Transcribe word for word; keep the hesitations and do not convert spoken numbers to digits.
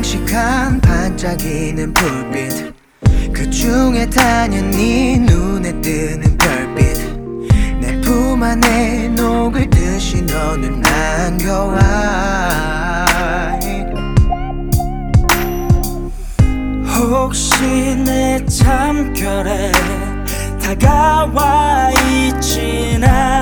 싱싱한 반짝이는 불빛, 그 중에 당연히 눈에 뜨는 별빛, 내 품 안에 녹을 듯이 너는 안겨와. 혹시 내 참결에 다가와 있진 않아.